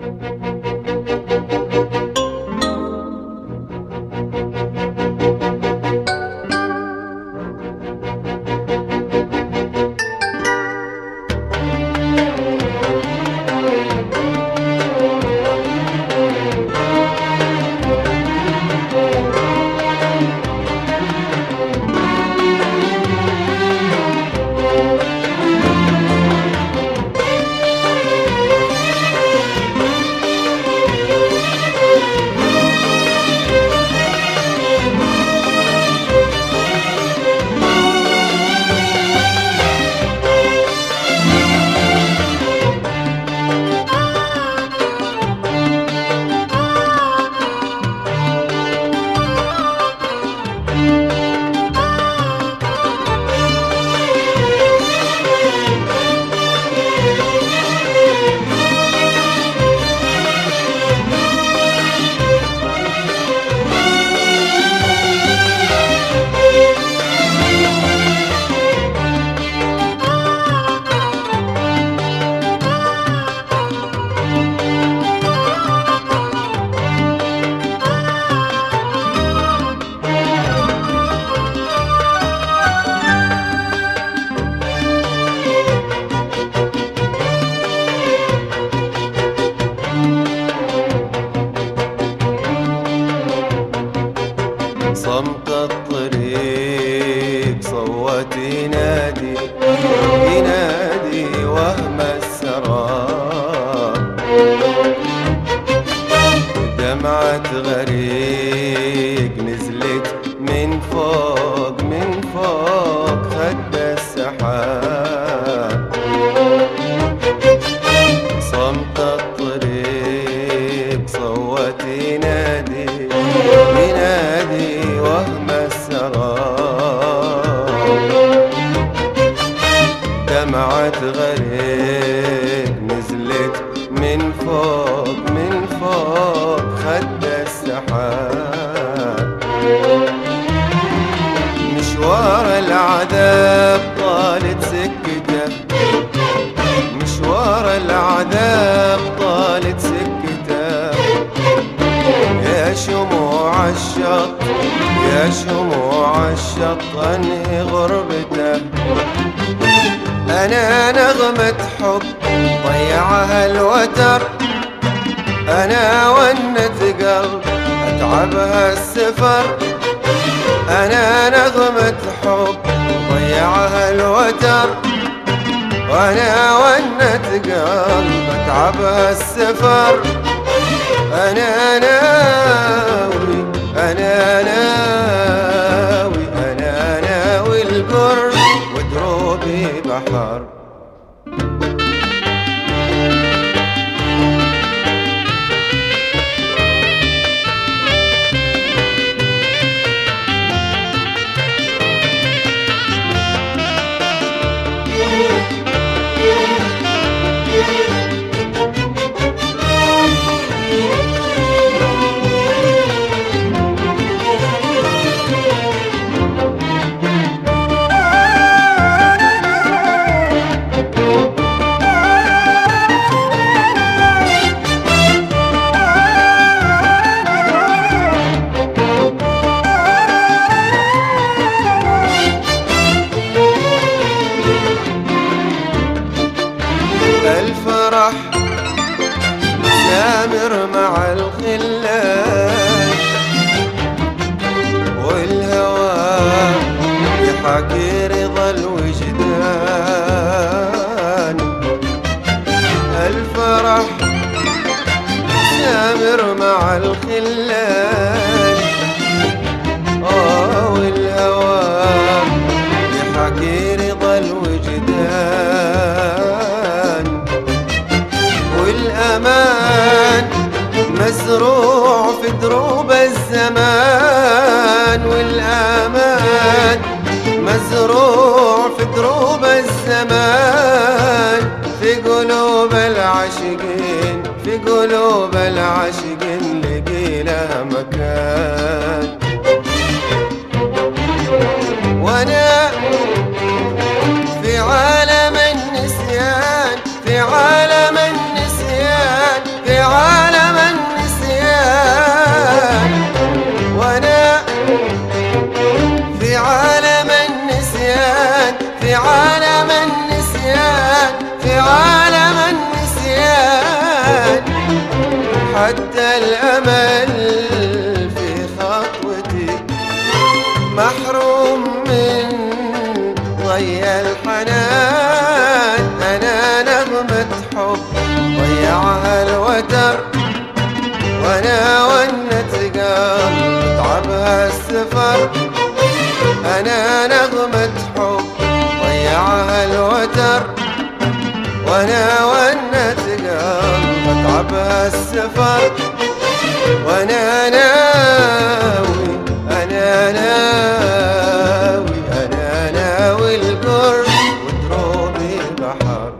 صمت الطريق صوت ينادي ينادي وهم السراب، دمعة غريق نزلت من فوق من فوق خد السحاب. صمت الطريق صوت ينادي ينادي وهم السراب، دمعة غريق نزلت من فوق من فوق خد السحاب. مشوار العذاب طالت سكته، مشوار العذاب طالت سكته، يا شموع الشط يا شموع الشط انهي غربته. انا نغمة حب ضيعها الوتر، انا ونة قلب اتعبها السفر. انا نغمة حب ضيعها الوتر، وانا ونة قلب اتعبها السفر. انا ناوي انا ناوي انا ناوي القرب ودروبي بحر. الفرح سامر مع الخلان، والهوى يحكي رضا الوجدان. الفرح سامر مع الخلان، والهوى يحكي رضا الوجدان. والأمان مزروع في دروب الزمان، والأمان مزروع في دروب الزمان. في قلوب العاشقين في قلوب العاشقين لقي لها مكان. وانا في عالم النسيان في عالم النسيان في عالم حتى الأمل في خطوتي محروم من ضي الحنان. أنا نغمة حب ضيعها الوتر، وأنا ونة قلب تعبها السفر. أنا نغمة حب ضيعها الوتر، وأنا ونة قلب تعبها السفر. وأنا ناوي أنا ناوي أنا ناوي القرب ودروبي بحر.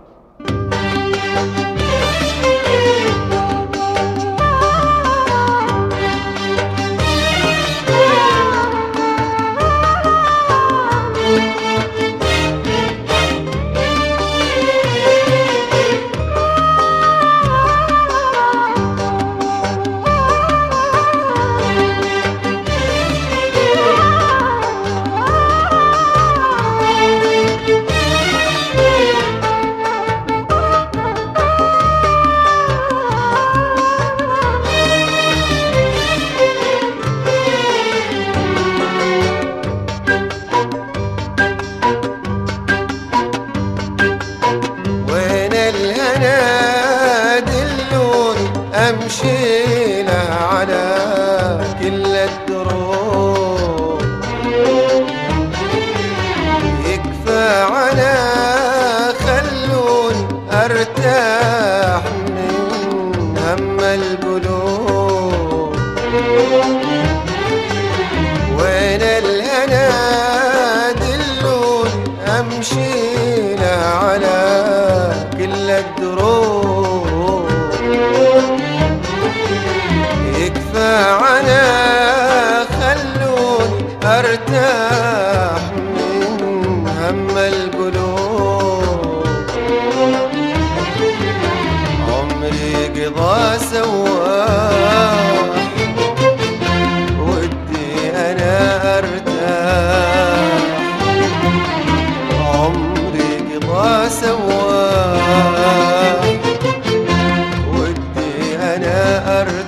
أمشي له على كل الدروب، يكفى على خلوني أرتاح من هم القلوب. وين الهنا دلوني أمشي له على كل الدروب، يكفى على خلوني أرتاح من هم القلوب. عمري قضى سواح ودي أنا أرتاح، عمري قضى سواح ودي أنا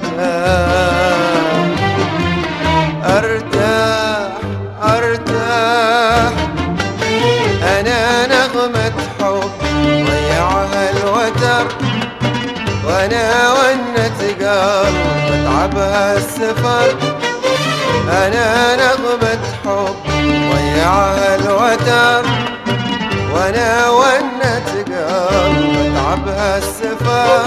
أرتاح أرتاح. أنا نغمة حب ضيعها الوتر، وأنا ونة قلب تعبها السفر. أنا نغمة حب ضيعها الوتر، وأنا ونة قلب تعبها السفر.